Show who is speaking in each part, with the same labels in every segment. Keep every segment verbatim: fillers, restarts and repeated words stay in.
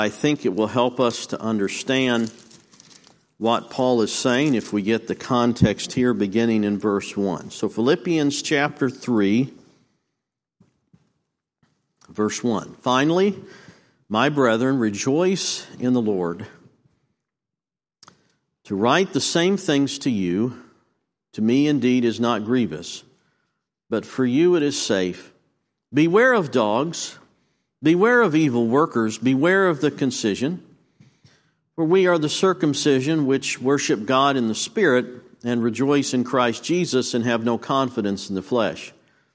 Speaker 1: I think it will help us to understand what Paul is saying if we get the context here beginning in verse one. So Philippians chapter three, verse one. Finally, my brethren, rejoice in the Lord. To write the same things to you, to me indeed is not grievous, but for you it is safe. Beware of dogs, beware of evil workers, beware of the concision. For we are the circumcision which worship God in the Spirit and rejoice in Christ Jesus and have no confidence in the flesh.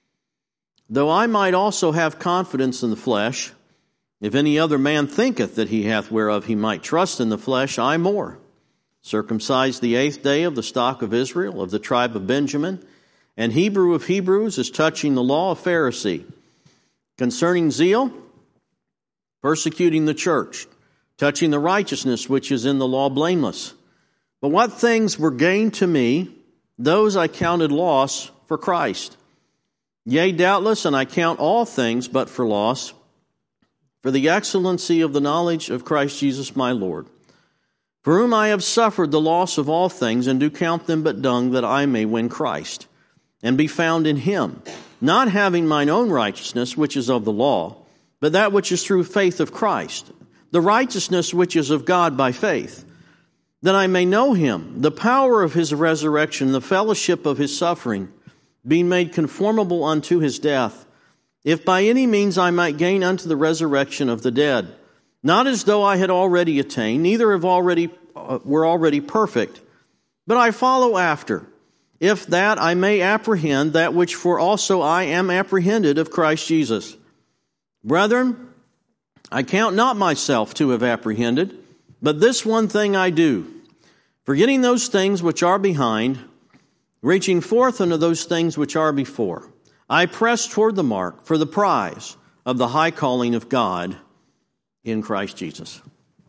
Speaker 1: Though I might also have confidence in the flesh, if any other man thinketh that he hath whereof he might trust in the flesh, I more. Circumcised the eighth day of the stock of Israel, of the tribe of Benjamin, and Hebrew of Hebrews, as touching the law, of Pharisee. Concerning zeal, persecuting the church, touching the righteousness which is in the law, blameless. But what things were gain to me, those I counted loss for Christ. Yea, doubtless, and I count all things but for loss, for the excellency of the knowledge of Christ Jesus my Lord, for whom I have suffered the loss of all things, and do count them but dung, that I may win Christ, and be found in him, not having mine own righteousness, which is of the law, but that which is through faith of Christ, the righteousness which is of God by faith, that I may know him, the power of his resurrection, the fellowship of his suffering, being made conformable unto his death, if by any means I might gain unto the resurrection of the dead. Not as though I had already attained, neither have already uh, were already perfect, but I follow after, if that I may apprehend that which for also I am apprehended of Christ Jesus. Brethren, I count not myself to have apprehended, but this one thing I do, forgetting those things which are behind, reaching forth unto those things which are before. I press toward the mark for the prize of the high calling of God in Christ Jesus.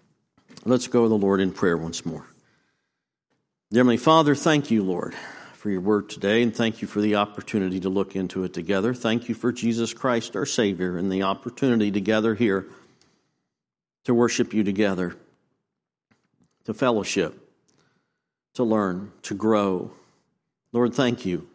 Speaker 1: Let's go to the Lord in prayer once more. Dear Heavenly Father, thank you, Lord, for your word today, and thank you for the opportunity to look into it together. Thank you for Jesus Christ, our Savior, and the opportunity to gather here to worship you together, to fellowship, to learn, to grow. Lord, thank you.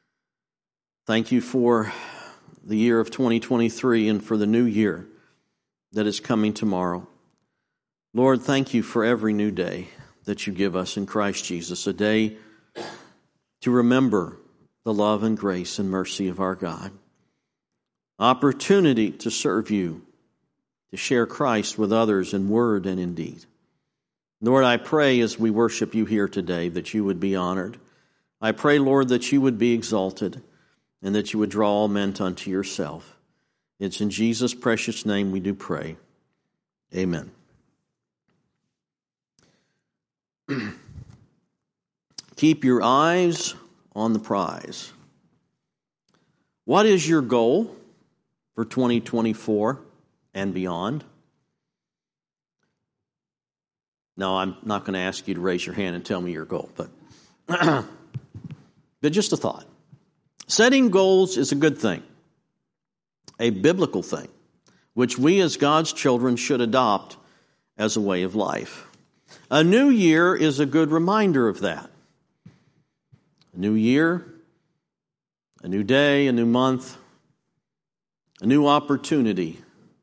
Speaker 1: Thank you for the year of twenty twenty-three and for the new year that is coming tomorrow. Lord, thank you for every new day that you give us in Christ Jesus, a day to remember the love and grace and mercy of our God. Opportunity to serve you, to share Christ with others in word and in deed. Lord, I pray as we worship you here today that you would be honored. I pray, Lord, that you would be exalted and that you would draw all men unto yourself. It's in Jesus' precious name we do pray. Amen. Keep your eyes on the prize. What is your goal for twenty twenty-four and beyond? No, I'm not going to ask you to raise your hand and tell me your goal, but, but just a thought. Setting goals is a good thing, a biblical thing, which we as God's children should adopt as a way of life. A new year is a good reminder of that. A new year, a new day, a new month, a new opportunity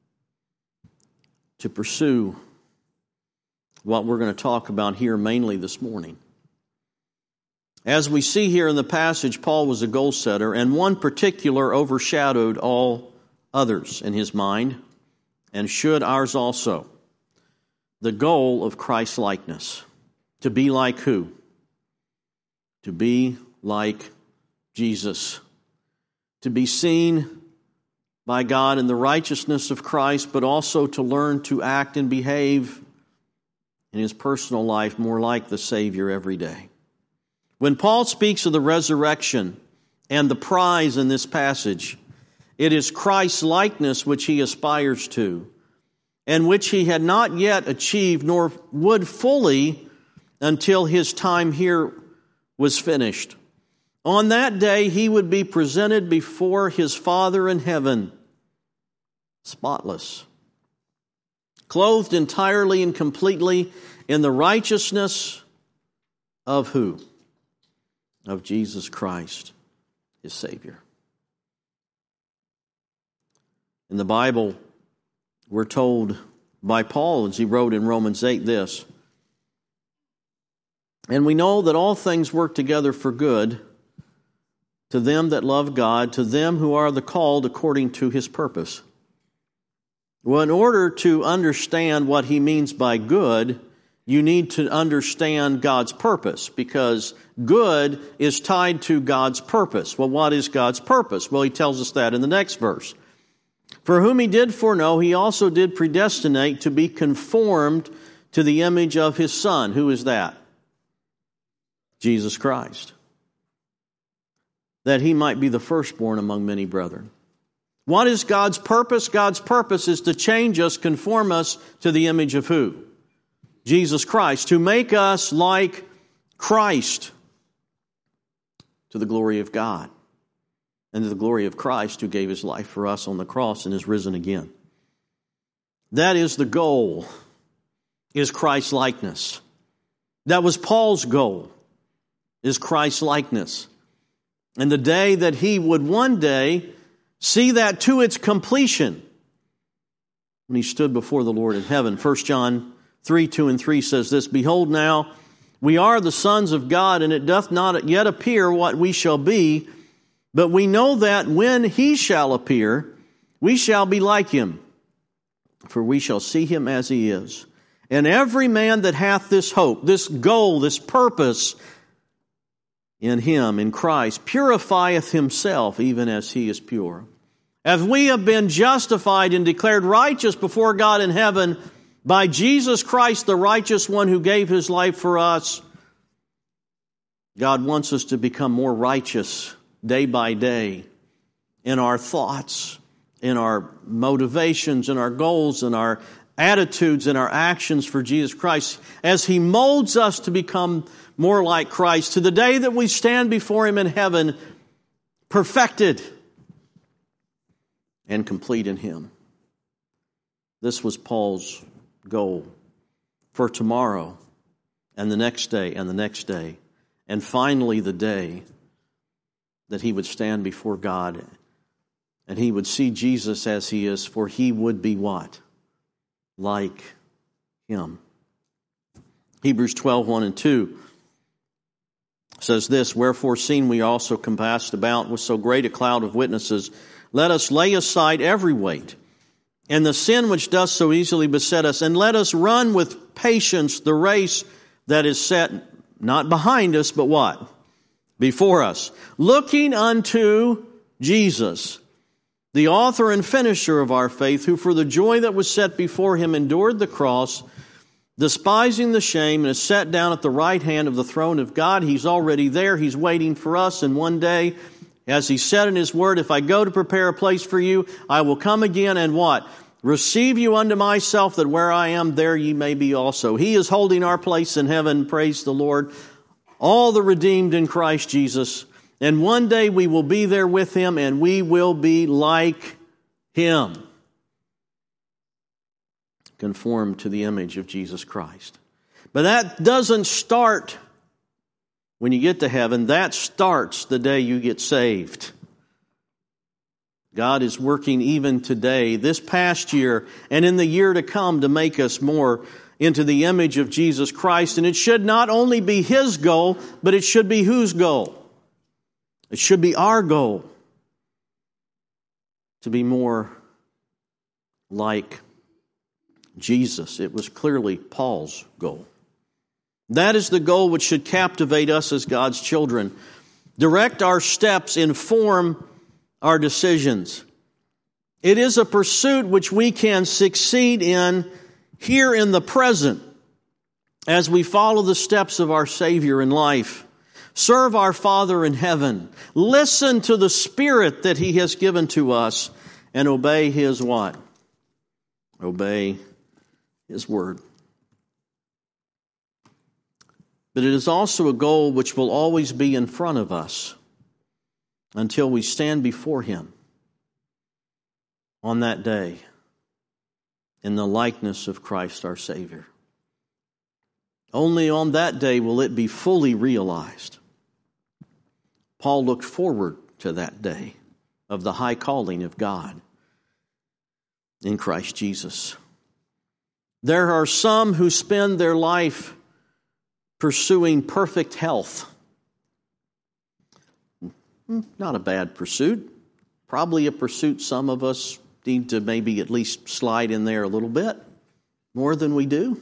Speaker 1: to pursue what we're going to talk about here mainly this morning. As we see here in the passage, Paul was a goal setter, and one particular overshadowed all others in his mind, and should ours also. The goal of Christ-likeness. To be like who? To be like Jesus. To be seen by God in the righteousness of Christ, but also to learn to act and behave in his personal life more like the Savior every day. When Paul speaks of the resurrection and the prize in this passage, it is Christ's likeness which he aspires to, and which he had not yet achieved nor would fully until his time here was finished. On that day, he would be presented before his Father in heaven, spotless, Clothed entirely and completely in the righteousness of who? Of Jesus Christ, his Savior. In the Bible, we're told by Paul, as he wrote in Romans eight, this: "And we know that all things work together for good to them that love God, to them who are the called according to his purpose." Well, in order to understand what he means by good, you need to understand God's purpose, because good is tied to God's purpose. Well, what is God's purpose? Well, he tells us that in the next verse. "For whom he did foreknow, he also did predestinate to be conformed to the image of his Son." Who is that? Jesus Christ. "That he might be the firstborn among many brethren." What is God's purpose? God's purpose is to change us, conform us to the image of who? Jesus Christ. To make us like Christ, to the glory of God, and to the glory of Christ, who gave his life for us on the cross and is risen again. That is the goal, is Christ's likeness. That was Paul's goal, is Christ's likeness. And the day that he would one day see that to its completion, when he stood before the Lord in heaven. First John three, two and three says this: "Behold now, we are the sons of God, and it doth not yet appear what we shall be, but we know that when he shall appear, we shall be like him, for we shall see him as he is. And every man that hath this hope," this goal, this purpose, "in him," in Christ, "purifieth himself even as he is pure." As we have been justified and declared righteous before God in heaven by Jesus Christ, the righteous one who gave his life for us, God wants us to become more righteous day by day in our thoughts, in our motivations, in our goals, in our attitudes, in our actions for Jesus Christ, as he molds us to become more like Christ, to the day that we stand before him in heaven, perfected and complete in him. This was Paul's goal for tomorrow and the next day and the next day, and finally the day that he would stand before God and he would see Jesus as he is, for he would be what? Like him. Hebrews twelve, one and two says this: "Wherefore, seeing we also compassed about with so great a cloud of witnesses, let us lay aside every weight, and the sin which doth so easily beset us, and let us run with patience the race that is set not behind us, but what? Before us. Looking unto Jesus, the author and finisher of our faith, who for the joy that was set before him endured the cross, despising the shame, and is set down at the right hand of the throne of God." He's already there. He's waiting for us. And one day, as he said in his word, "If I go to prepare a place for you, I will come again and" what? "Receive you unto myself, that where I am, there ye may be also." He is holding our place in heaven. Praise the Lord. All the redeemed in Christ Jesus. And one day we will be there with him, and we will be like him, conformed to the image of Jesus Christ. But that doesn't start when you get to heaven. That starts the day you get saved. God is working even today, this past year, and in the year to come, to make us more into the image of Jesus Christ. And it should not only be his goal, but it should be whose goal? It should be our goal, to be more like Jesus. It was clearly Paul's goal. That is the goal which should captivate us as God's children, direct our steps, inform our decisions. It is a pursuit which we can succeed in here in the present as we follow the steps of our Savior in life. Serve our Father in heaven. Listen to the Spirit that he has given to us, and obey his what? Obey his word. But it is also a goal which will always be in front of us until we stand before him on that day. in the likeness of Christ our Savior. Only on that day will it be fully realized. Paul looked forward to that day of the high calling of God in Christ Jesus. There are some who spend their life pursuing perfect health. Not a bad pursuit. Probably a pursuit some of us need to maybe at least slide in there a little bit, more than we do.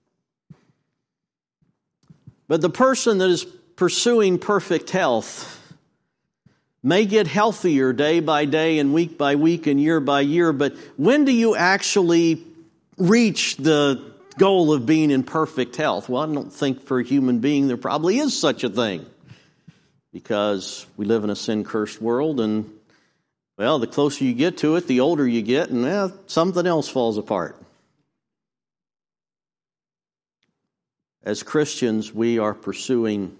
Speaker 1: But the person that is pursuing perfect health may get healthier day by day and week by week and year by year, but when do you actually reach the goal of being in perfect health? Well, I don't think for a human being there probably is such a thing, because we live in a sin-cursed world, and, well, the closer you get to it, the older you get, and well, something else falls apart. As Christians, we are pursuing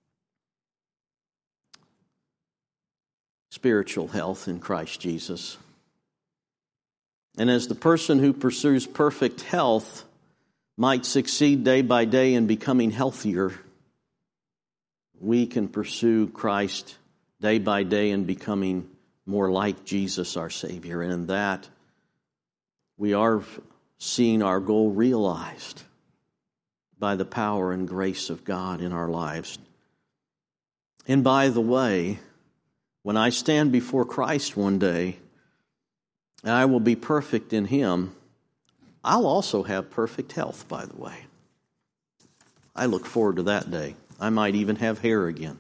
Speaker 1: spiritual health in Christ Jesus. And as the person who pursues perfect health might succeed day by day in becoming healthier, we can pursue Christ day by day in becoming more like Jesus, our Savior. And in that, we are seeing our goal realized by the power and grace of God in our lives. And by the way, when I stand before Christ one day, and I will be perfect in Him, I'll also have perfect health, by the way. I look forward to that day. I might even have hair again.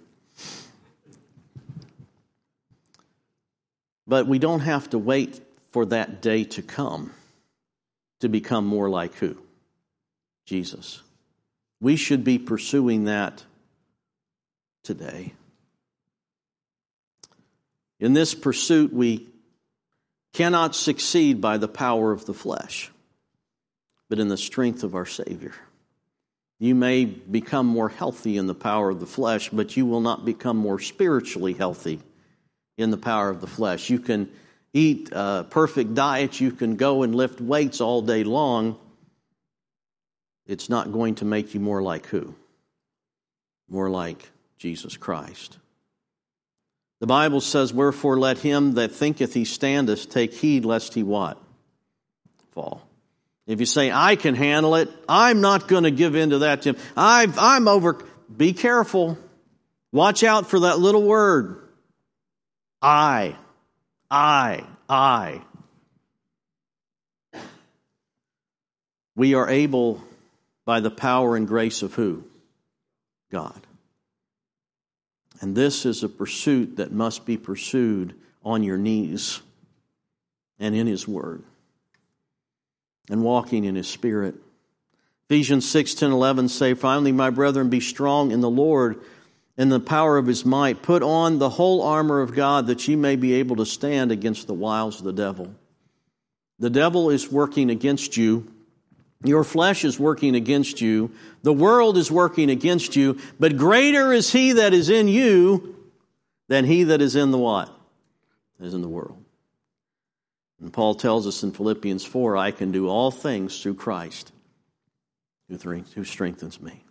Speaker 1: But we don't have to wait for that day to come to become more like who? Jesus. We should be pursuing that today. In this pursuit, we cannot succeed by the power of the flesh, but in the strength of our Savior. You may become more healthy in the power of the flesh, but you will not become more spiritually healthy in the power of the flesh. You can eat a perfect diet, you can go and lift weights all day long. It's not going to make you more like who? More like Jesus Christ. The Bible says, wherefore let him that thinketh he standeth take heed lest he what? Fall. If you say, I can handle it, I'm not going to give in to that, Tim. I've, I'm over. Be careful. Watch out for that little word. I. I. I. We are able, by the power and grace of who? God. And this is a pursuit that must be pursued on your knees and in His Word and walking in His Spirit. Ephesians six, ten, eleven say, finally, my brethren, be strong in the Lord and the power of His might. Put on the whole armor of God that ye may be able to stand against the wiles of the devil. The devil is working against you. Your flesh is working against you. The world is working against you. But greater is He that is in you than he that is in the what? That is in the world. And Paul tells us in Philippians four, I can do all things through Christ who strengthens me.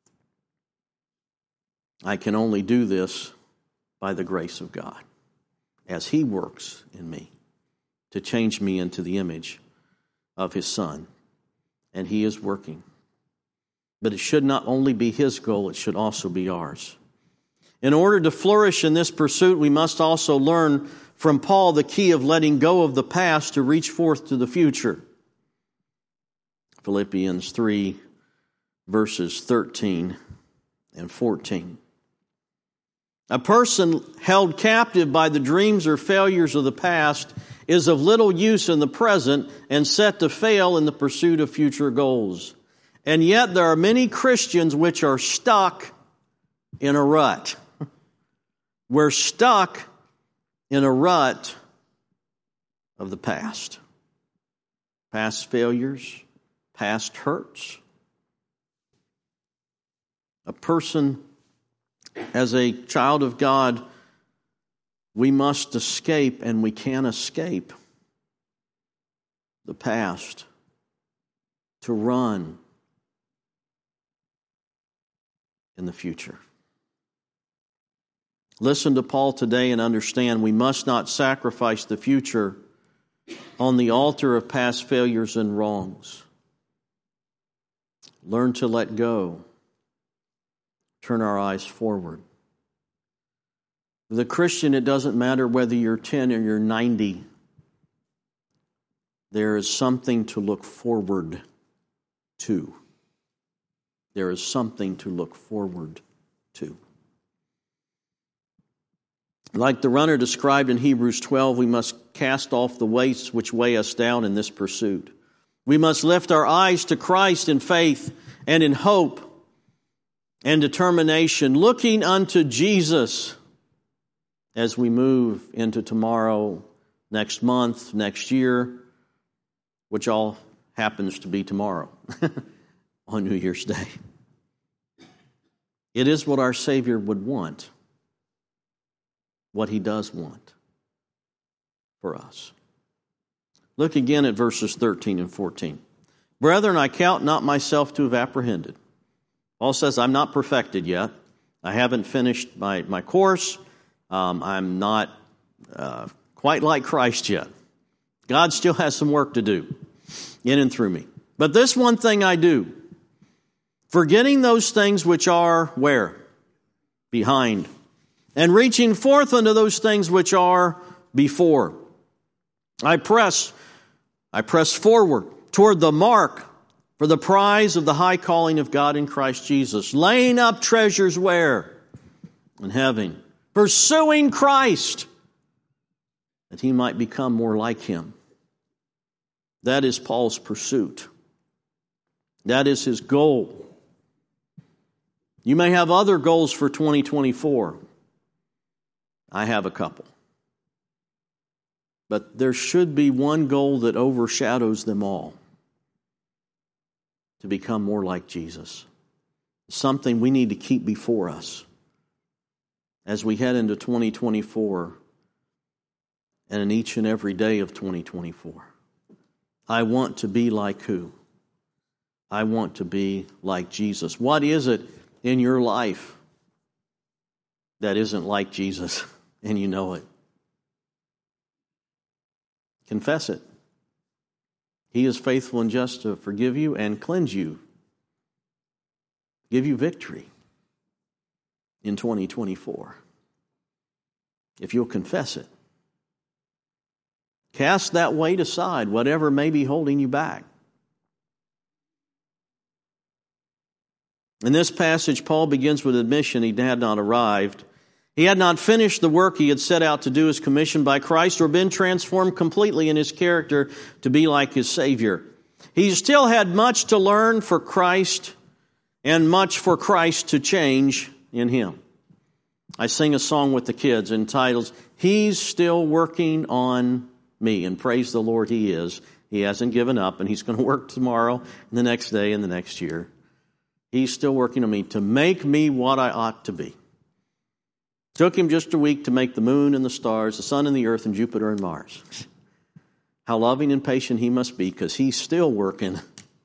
Speaker 1: I can only do this by the grace of God as He works in me to change me into the image of His Son. And He is working. But it should not only be His goal, it should also be ours. In order to flourish in this pursuit, we must also learn from Paul the key of letting go of the past to reach forth to the future. Philippians three, verses thirteen and fourteen. A person held captive by the dreams or failures of the past is of little use in the present and set to fail in the pursuit of future goals. And yet there are many Christians which are stuck in a rut. We're stuck in a rut of the past. Past failures, past hurts. A person, as a child of God, we must escape, and we can escape the past to run in the future. Listen to Paul today and understand we must not sacrifice the future on the altar of past failures and wrongs. Learn to let go. Turn our eyes forward. For the Christian, it doesn't matter whether you're ten or you're ninety. There is something to look forward to. There is something to look forward to. Like the runner described in Hebrews twelve, we must cast off the weights which weigh us down in this pursuit. We must lift our eyes to Christ in faith and in hope and determination, looking unto Jesus as we move into tomorrow, next month, next year, which all happens to be tomorrow on New Year's Day. It is what our Savior would want, what He does want for us. Look again at verses thirteen and fourteen. Brethren, I count not myself to have apprehended. Paul says, I'm not perfected yet. I haven't finished my, my course. Um, I'm not uh, quite like Christ yet. God still has some work to do in and through me. But this one thing I do, forgetting those things which are where? Behind. And reaching forth unto those things which are before. I press, I press forward toward the mark for the prize of the high calling of God in Christ Jesus. Laying up treasures where? In heaven. Pursuing Christ, that he might become more like Him. That is Paul's pursuit. That is his goal. You may have other goals for twenty twenty-four. I have a couple. But there should be one goal that overshadows them all. To become more like Jesus. Something we need to keep before us as we head into twenty twenty-four and in each and every day of twenty twenty-four. I want to be like who? I want to be like Jesus. What is it in your life that isn't like Jesus and you know it? Confess it. He is faithful and just to forgive you and cleanse you. Give you victory in twenty twenty-four. If you'll confess it. Cast that weight aside, whatever may be holding you back. In this passage, Paul begins with admission he had not arrived. He had not finished the work he had set out to do as commissioned by Christ or been transformed completely in his character to be like his Savior. He still had much to learn for Christ and much for Christ to change in him. I sing a song with the kids entitled, He's Still Working on Me. And praise the Lord, He is. He hasn't given up, and He's going to work tomorrow and the next day and the next year. He's still working on me to make me what I ought to be. Took Him just a week to make the moon and the stars, the sun and the earth, and Jupiter and Mars. How loving and patient He must be, because He's still working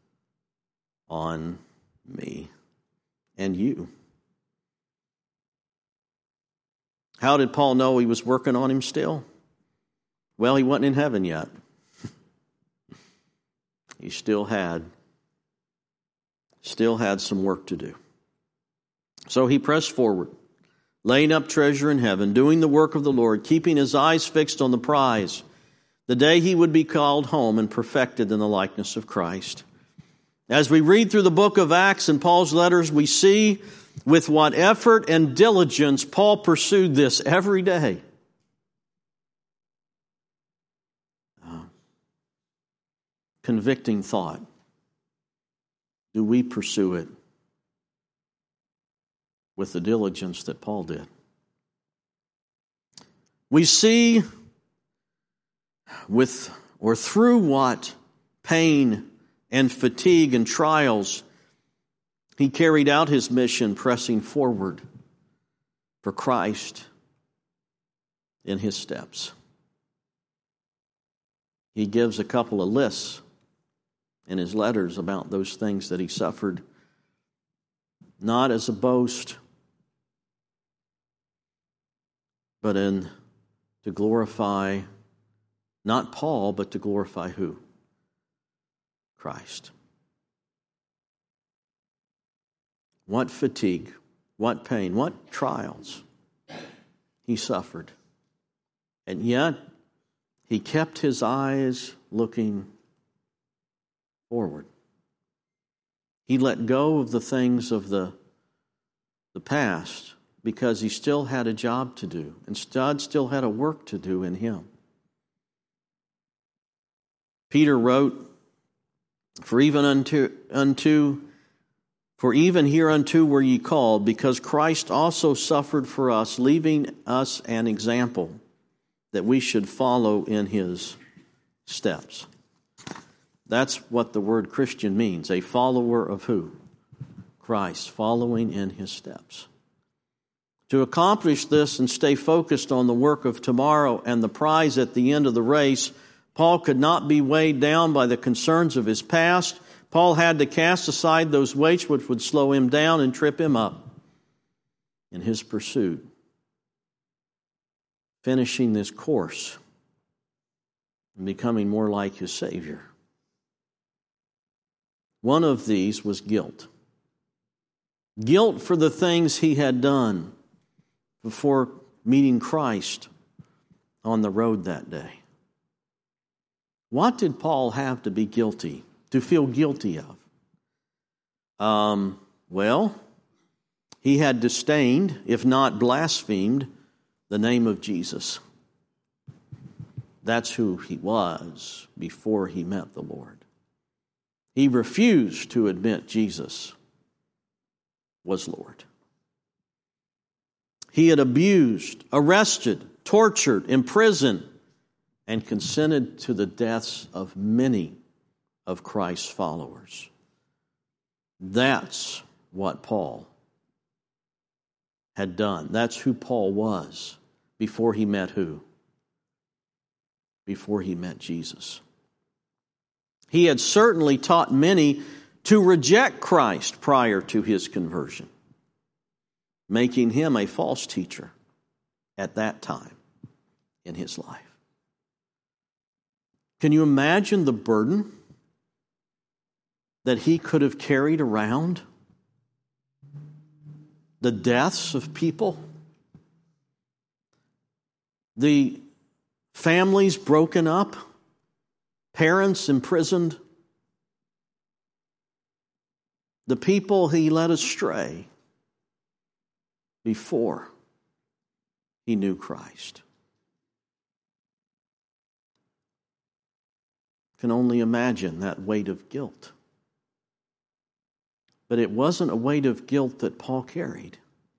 Speaker 1: on me and you. How did Paul know He was working on him still? Well, he wasn't in heaven yet. He still had, still had some work to do. So he pressed forward, laying up treasure in heaven, doing the work of the Lord, keeping his eyes fixed on the prize, the day he would be called home and perfected in the likeness of Christ. As we read through the book of Acts and Paul's letters, we see with what effort and diligence Paul pursued this every day. Uh, convicting thought. Do we pursue it with the diligence that Paul did? We see with or through what pain and fatigue and trials he carried out his mission, pressing forward for Christ in his steps. He gives a couple of lists in his letters about those things that he suffered, not as a boast, but in to glorify not Paul, but to glorify who? Christ. What fatigue, what pain, what trials he suffered. And yet, he kept his eyes looking forward. He let go of the things of the, the past because he still had a job to do, and God still had a work to do in him. Peter wrote, For even unto, unto For even hereunto were ye called, because Christ also suffered for us, leaving us an example, that we should follow in his steps. That's what the word Christian means, a follower of who? Christ, following in his steps. To accomplish this and stay focused on the work of tomorrow and the prize at the end of the race, Paul could not be weighed down by the concerns of his past. Paul had to cast aside those weights which would slow him down and trip him up in his pursuit, finishing this course and becoming more like his Savior. One of these was guilt. Guilt for the things he had done before meeting Christ on the road that day. What did Paul have to be guilty, to feel guilty of? Um, well, he had disdained, if not blasphemed, the name of Jesus. That's who he was before he met the Lord. He refused to admit Jesus was Lord. He had abused, arrested, tortured, imprisoned, and consented to the deaths of many of Christ's followers. That's what Paul had done. That's who Paul was before he met who? Before he met Jesus. He had certainly taught many to reject Christ prior to his conversion, making him a false teacher at that time in his life. Can you imagine the burden that he could have carried around? The deaths of people, the families broken up, parents imprisoned, the people he led astray before he knew Christ. Can only imagine that weight of guilt. But it wasn't a weight of guilt that Paul carried.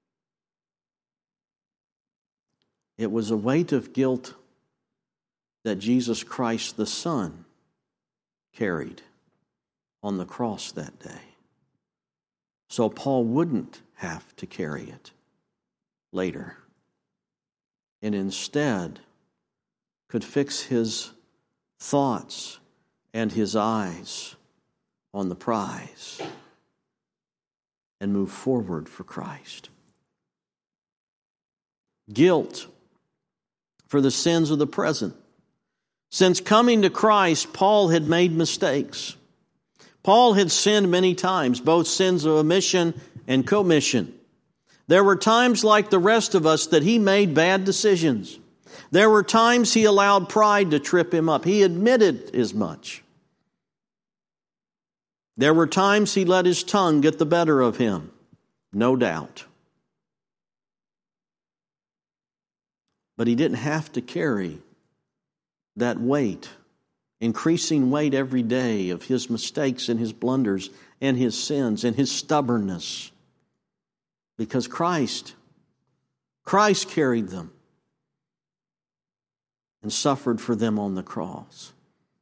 Speaker 1: It was a weight of guilt that Jesus Christ the Son carried on the cross that day. So Paul wouldn't have to carry it later, and instead could fix his thoughts and his eyes on the prize and move forward for Christ. Guilt for the sins of the present. Since coming to Christ, Paul had made mistakes. Paul had sinned many times, both sins of omission and commission. There were times, like the rest of us, that he made bad decisions. There were times he allowed pride to trip him up. He admitted as much. There were times he let his tongue get the better of him, no doubt. But he didn't have to carry that weight, increasing weight every day of his mistakes and his blunders and his sins and his stubbornness. Because Christ, Christ carried them and suffered for them on the cross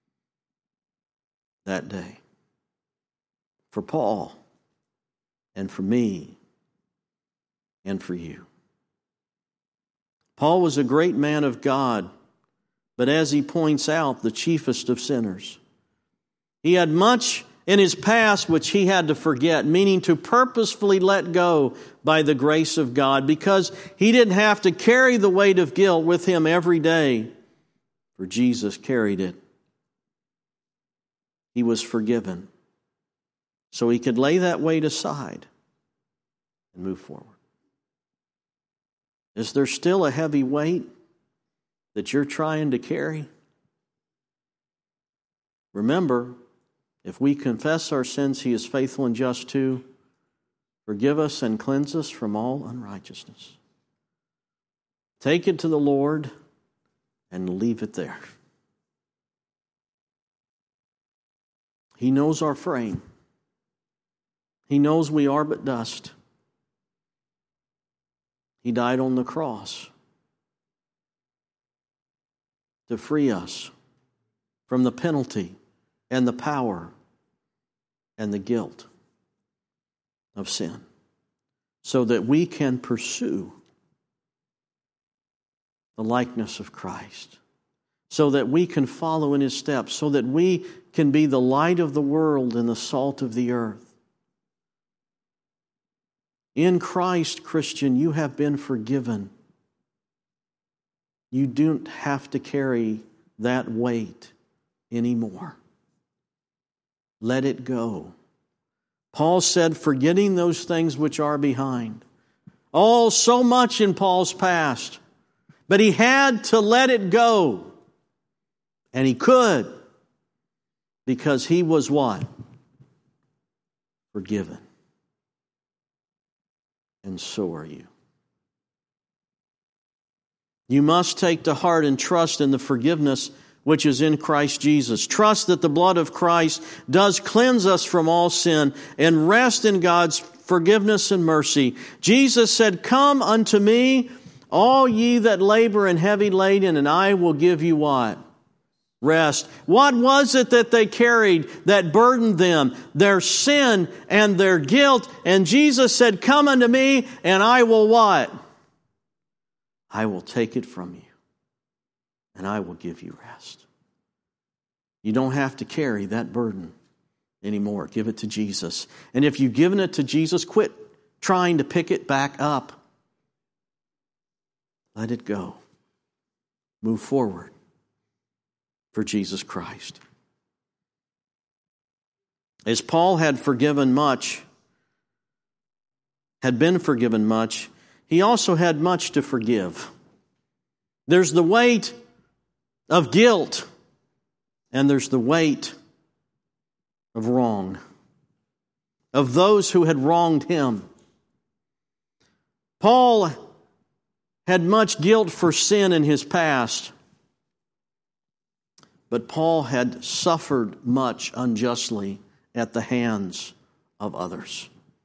Speaker 1: that day. For Paul and for me and for you. Paul was a great man of God, but as he points out, the chiefest of sinners. He had much in his past which he had to forget, meaning to purposefully let go by the grace of God, because he didn't have to carry the weight of guilt with him every day, for Jesus carried it. He was forgiven, so he could lay that weight aside and move forward. Is there still a heavy weight that you're trying to carry? Remember, if we confess our sins, He is faithful and just to forgive us and cleanse us from all unrighteousness. Take it to the Lord and leave it there. He knows our frame. He knows we are but dust. He died on the cross to free us from the penalty and the power and the guilt of sin, so that we can pursue the likeness of Christ, so that we can follow in His steps, so that we can be the light of the world and the salt of the earth. In Christ, Christian, you have been forgiven. You don't have to carry that weight anymore. Let it go. Paul said, forgetting those things which are behind. Oh, so much in Paul's past. But he had to let it go. And he could. Because he was what? Forgiven. And so are you. You must take to heart and trust in the forgiveness which is in Christ Jesus. Trust that the blood of Christ does cleanse us from all sin, and rest in God's forgiveness and mercy. Jesus said, come unto me, all ye that labor and heavy laden, and I will give you what? Rest. What was it that they carried that burdened them? Their sin and their guilt. And Jesus said, come unto me, and I will what? I will take it from you, and I will give you rest. You don't have to carry that burden anymore. Give it to Jesus. And if you've given it to Jesus, quit trying to pick it back up. Let it go. Move forward for Jesus Christ. As Paul had forgiven much, had been forgiven much, he also had much to forgive. There's the weight of guilt, and there's the weight of wrong, of those who had wronged him. Paul had much guilt for sin in his past, but Paul had suffered much unjustly at the hands of others.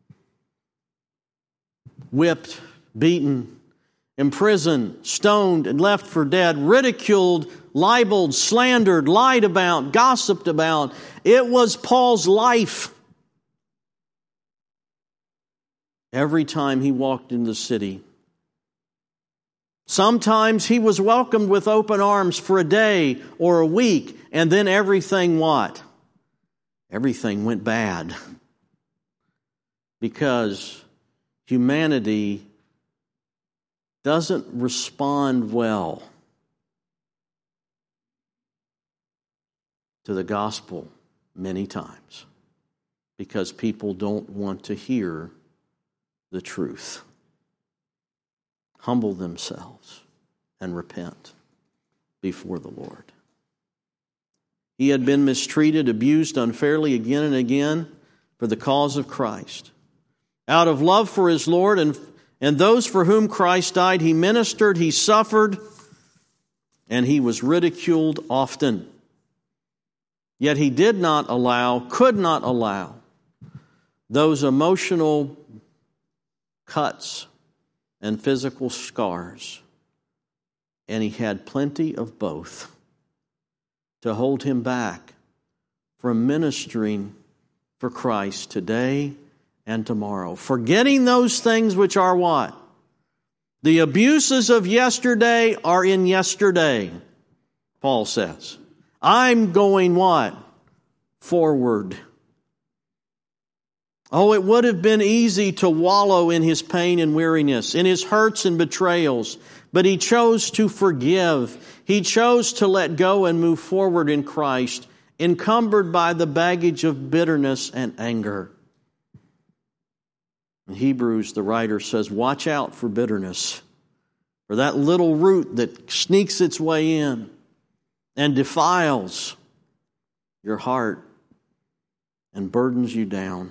Speaker 1: Whipped, beaten, imprisoned, stoned, and left for dead, ridiculed, libeled, slandered, lied about, gossiped about. It was Paul's life. Every time he walked in the city. Sometimes he was welcomed with open arms for a day or a week, and then everything what? Everything went bad. Because humanity doesn't respond well to the gospel many times, because people don't want to hear the truth. Humble themselves and repent before the Lord. He had been mistreated, abused unfairly again and again for the cause of Christ. Out of love for his Lord and, and those for whom Christ died, he ministered, he suffered, and he was ridiculed often. Yet he did not allow, could not allow, those emotional cuts and physical scars, and he had plenty of both, to hold him back from ministering for Christ today and tomorrow. Forgetting those things which are what? The abuses of yesterday are in yesterday, Paul says. I'm going what? forward. Oh, it would have been easy to wallow in his pain and weariness, in his hurts and betrayals, but he chose to forgive. He chose to let go and move forward in Christ, encumbered by the baggage of bitterness and anger. In Hebrews, the writer says, watch out for bitterness, for that little root that sneaks its way in and defiles your heart and burdens you down.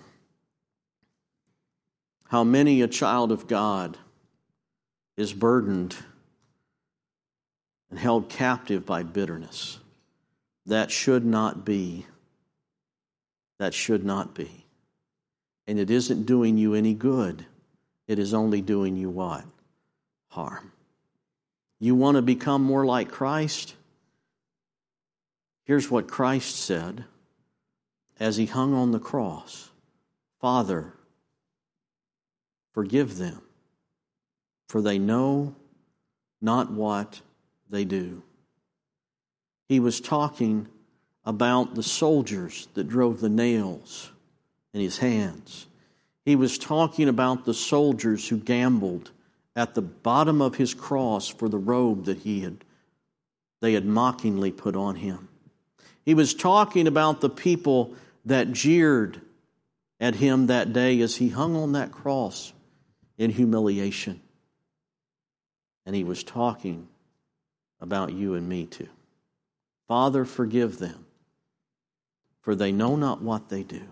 Speaker 1: How many a child of God is burdened and held captive by bitterness. That should not be. That should not be. And it isn't doing you any good. It is only doing you what? Harm. You want to become more like Christ? Here's what Christ said as he hung on the cross. Father, forgive them, for they know not what they do. He was talking about the soldiers that drove the nails in his hands. He was talking about the soldiers who gambled at the bottom of his cross for the robe that he had, they had mockingly put on him. He was talking about the people that jeered at him that day as he hung on that cross in humiliation. And he was talking about you and me too. Father, forgive them, for they know not what they do.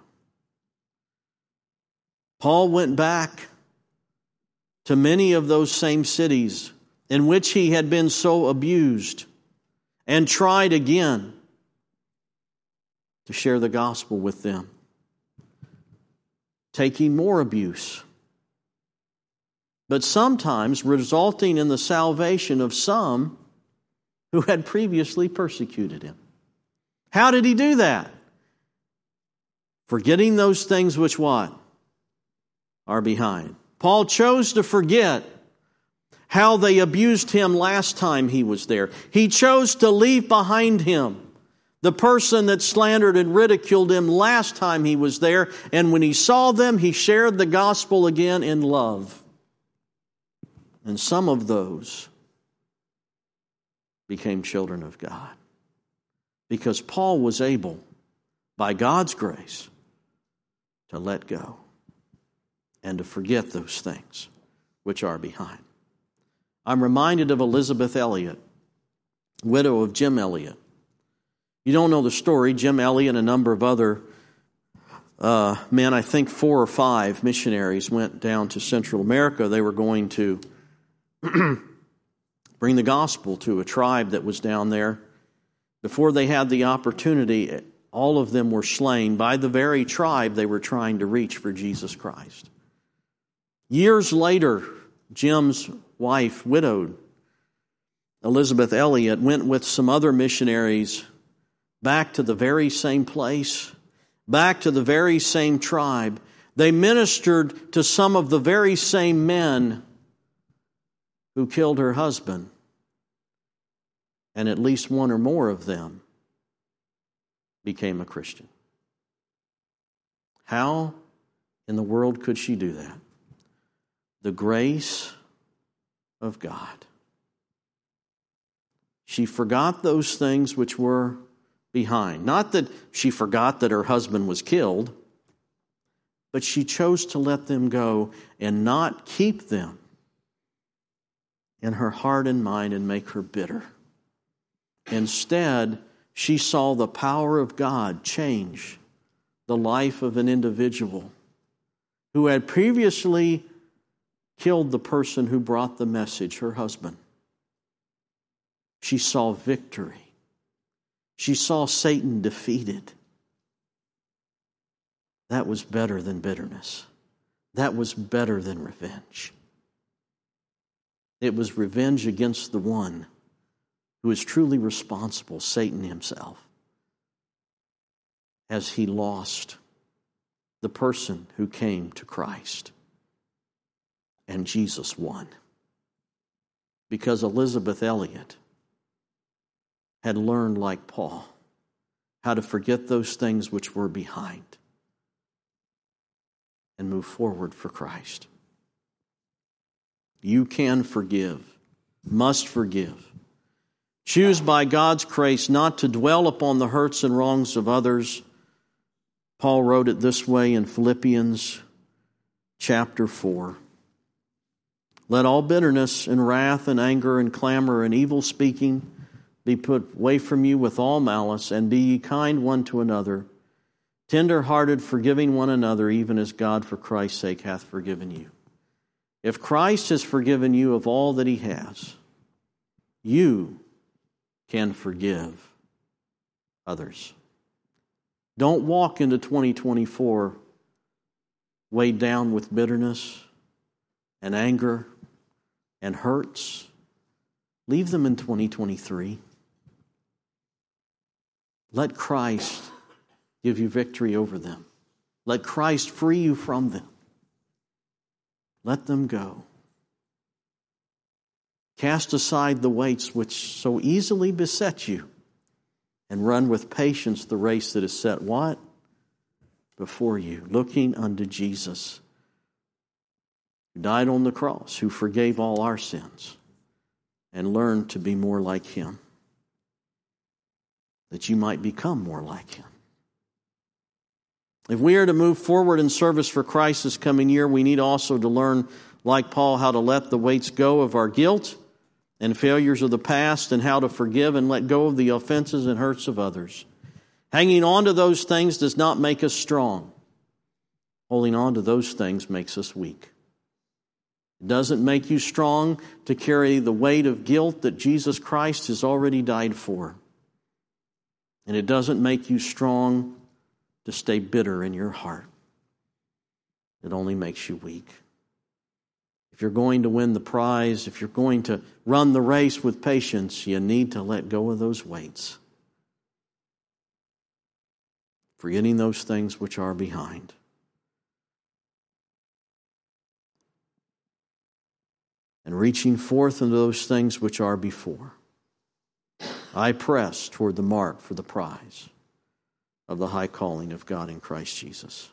Speaker 1: Paul went back to many of those same cities in which he had been so abused and tried again to share the gospel with them, taking more abuse, but sometimes resulting in the salvation of some who had previously persecuted him. How did he do that? Forgetting those things which what? Are behind. Paul chose to forget how they abused him last time he was there. He chose to leave behind him the person that slandered and ridiculed him last time he was there. And when he saw them, he shared the gospel again in love. And some of those became children of God. Because Paul was able, by God's grace, to let go and to forget those things which are behind. I'm reminded of Elizabeth Elliot, widow of Jim Elliot. You don't know the story. Jim Elliot and a number of other uh, men, I think four or five missionaries, went down to Central America. They were going to bring the gospel to a tribe that was down there. Before they had the opportunity, all of them were slain by the very tribe they were trying to reach for Jesus Christ. Years later, Jim's wife, widowed, Elizabeth Elliot, went with some other missionaries back to the very same place, back to the very same tribe. They ministered to some of the very same men who killed her husband, and at least one or more of them became a Christian. How in the world could she do that? The grace of God. She forgot those things which were behind. Not that she forgot that her husband was killed, but she chose to let them go and not keep them in her heart and mind and make her bitter. Instead, she saw the power of God change the life of an individual who had previously killed the person who brought the message, her husband. She saw victory. She saw Satan defeated. That was better than bitterness. That was better than revenge. It was revenge against the one who is truly responsible, Satan himself, as he lost the person who came to Christ. And Jesus won. Because Elizabeth Elliot had learned, like Paul, how to forget those things which were behind and move forward for Christ. You can forgive, must forgive. Choose by God's grace not to dwell upon the hurts and wrongs of others. Paul wrote it this way in Philippians chapter four. Let all bitterness and wrath and anger and clamor and evil speaking be put away from you with all malice, and be ye kind one to another, tender-hearted, forgiving one another, even as God for Christ's sake hath forgiven you. If Christ has forgiven you of all that he has, you can forgive others. Don't walk into twenty twenty-four weighed down with bitterness and anger and hurts. Leave them in twenty twenty-three. Let Christ give you victory over them. Let Christ free you from them. Let them go. Cast aside the weights which so easily beset you, and run with patience the race that is set what? Before you, looking unto Jesus, who died on the cross, who forgave all our sins, and learn to be more like him, that you might become more like him. If we are to move forward in service for Christ this coming year, we need also to learn, like Paul, how to let the weights go of our guilt and failures of the past, and how to forgive and let go of the offenses and hurts of others. Hanging on to those things does not make us strong. Holding on to those things makes us weak. It doesn't make you strong to carry the weight of guilt that Jesus Christ has already died for. And it doesn't make you strong to stay bitter in your heart. It only makes you weak. If you're going to win the prize, if you're going to run the race with patience, you need to let go of those weights, forgetting those things which are behind. And reaching forth into those things which are before. I press toward the mark for the prize of the high calling of God in Christ Jesus.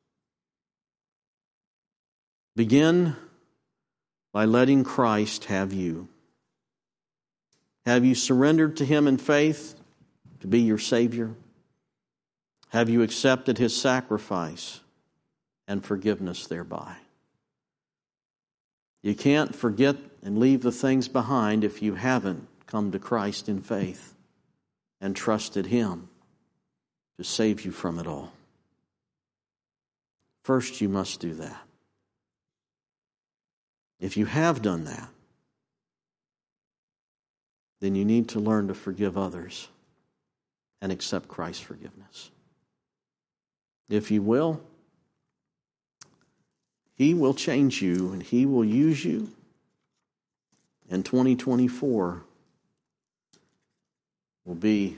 Speaker 1: Begin by letting Christ have you. Have you surrendered to him in faith to be your Savior? Have you accepted his sacrifice and forgiveness thereby? You can't forget and leave the things behind if you haven't come to Christ in faith and trusted him to save you from it all. First, you must do that. If you have done that, then you need to learn to forgive others and accept Christ's forgiveness. If you will, he will change you and he will use you. And twenty twenty-four will be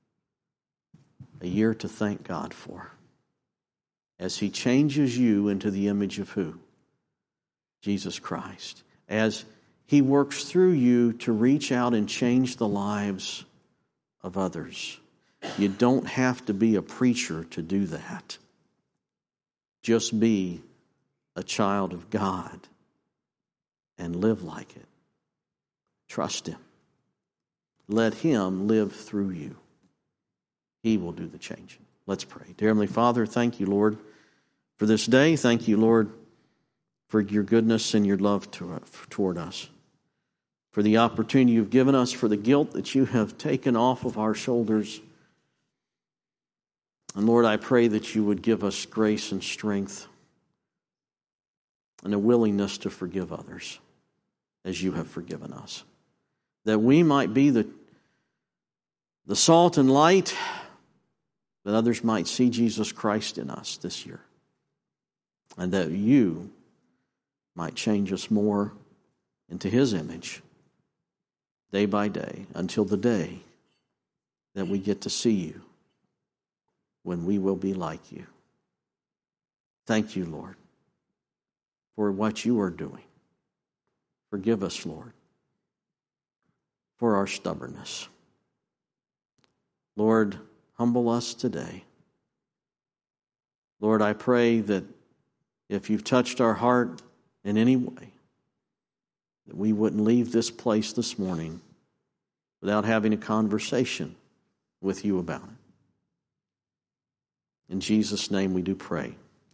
Speaker 1: a year to thank God for, as he changes you into the image of who? Jesus Christ. As he works through you to reach out and change the lives of others. You don't have to be a preacher to do that. Just be a child of God and live like it. Trust him. Let him live through you. He will do the changing. Let's pray. Dear Heavenly Father, thank you, Lord, for this day. Thank you, Lord, for your goodness and your love to, toward us. For the opportunity you've given us, for the guilt that you have taken off of our shoulders. And Lord, I pray that you would give us grace and strength and a willingness to forgive others as you have forgiven us. That we might be the, the salt and light, that others might see Jesus Christ in us this year. And that you might change us more into his image day by day until the day that we get to see you when we will be like you. Thank you, Lord, for what you are doing. Forgive us, Lord, for our stubbornness. Lord, Humble us today. Lord, I pray that if you've touched our heart in any way, that we wouldn't leave this place this morning without having a conversation with you about it. In Jesus' name we do pray.